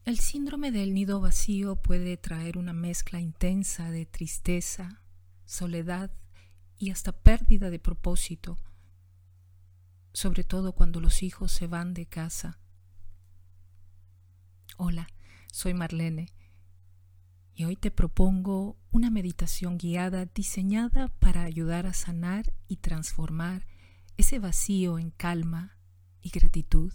El síndrome del nido vacío puede traer una mezcla intensa de tristeza, soledad y hasta pérdida de propósito, sobre todo cuando los hijos se van de casa. Hola, soy Marlene y hoy te propongo una meditación guiada diseñada para ayudar a sanar y transformar ese vacío en calma y gratitud.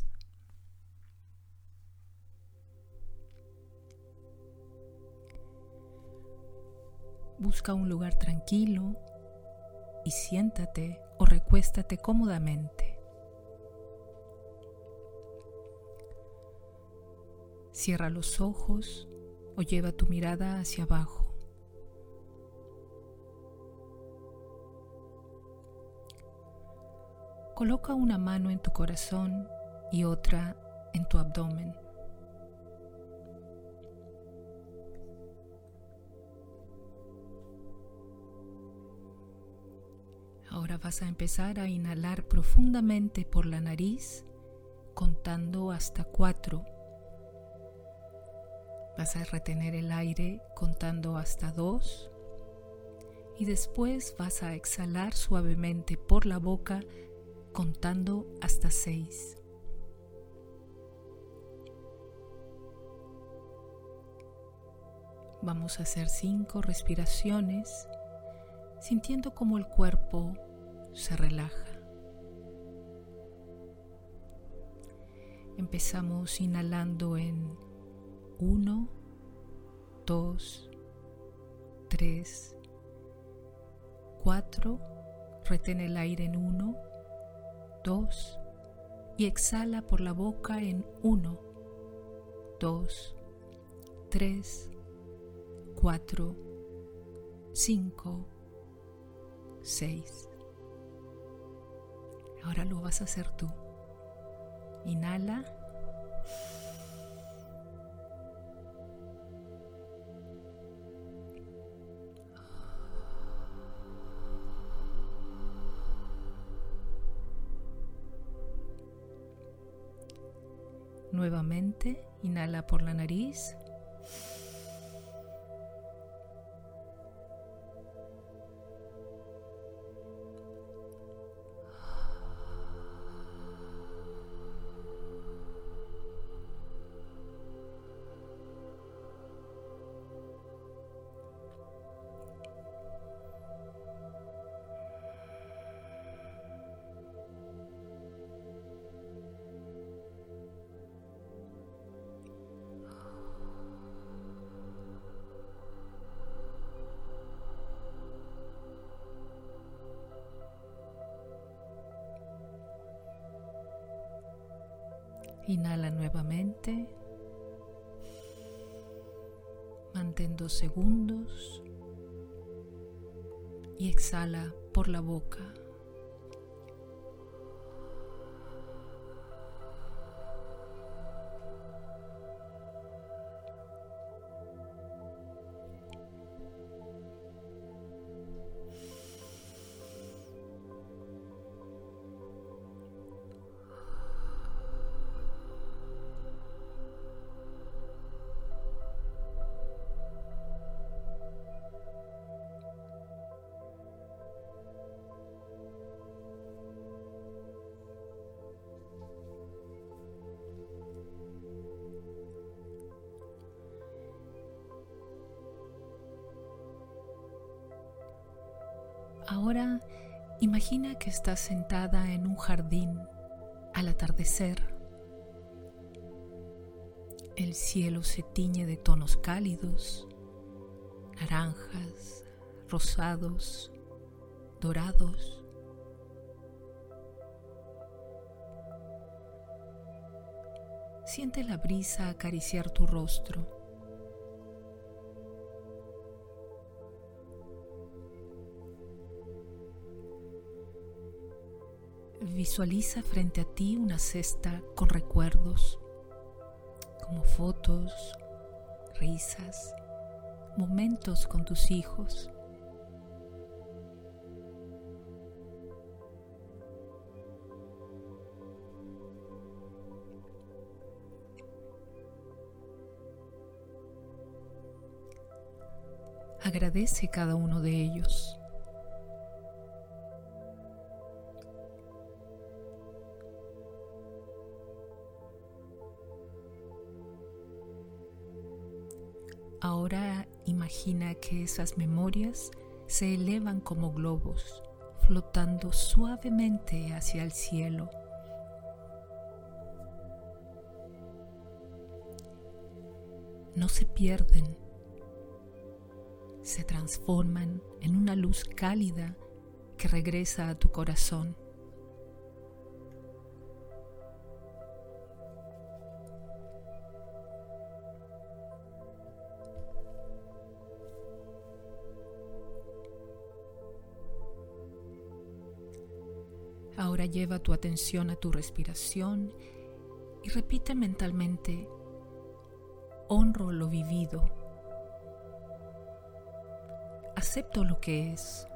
Busca un lugar tranquilo y siéntate o recuéstate cómodamente. Cierra los ojos o lleva tu mirada hacia abajo. Coloca una mano en tu corazón y otra en tu abdomen. Ahora vas a empezar a inhalar profundamente por la nariz, contando hasta 4. Vas a retener el aire contando hasta 2. Y después vas a exhalar suavemente por la boca, contando hasta 6. Vamos a hacer 5 respiraciones, sintiendo cómo el cuerpo se relaja. Empezamos inhalando en 1, 2, 3, 4. Retén el aire en 1, 2 y exhala por la boca en 1, 2, 3, 4, 5, 6. Ahora lo vas a hacer tú. Inhala. Nuevamente, inhala por la nariz. Inhala nuevamente. Mantén 2 segundos y exhala por la boca. Ahora imagina que estás sentada en un jardín al atardecer. El cielo se tiñe de tonos cálidos, naranjas, rosados, dorados. Siente la brisa acariciar tu rostro. Visualiza frente a ti una cesta con recuerdos, como fotos, risas, momentos con tus hijos. Agradece cada uno de ellos. Ahora imagina que esas memorias se elevan como globos, flotando suavemente hacia el cielo. No se pierden, se transforman en una luz cálida que regresa a tu corazón. Ahora lleva tu atención a tu respiración y repite mentalmente: honro lo vivido, acepto lo que es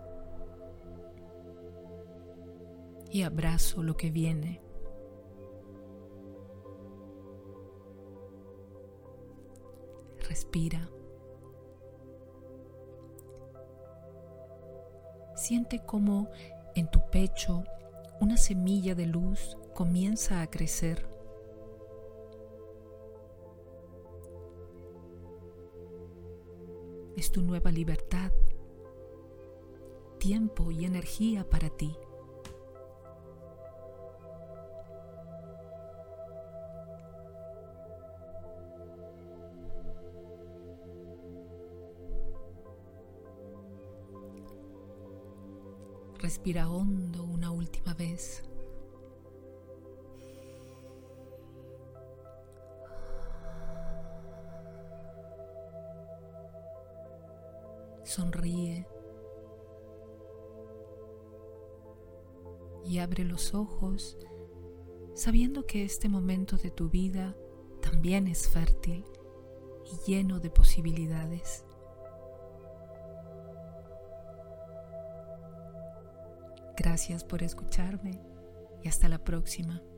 y abrazo lo que viene. Respira. Siente cómo en tu pecho una semilla de luz comienza a crecer. Es tu nueva libertad, tiempo y energía para ti. Respira hondo una última vez. Sonríe y abre los ojos sabiendo que este momento de tu vida también es fértil y lleno de posibilidades. Gracias por escucharme y hasta la próxima.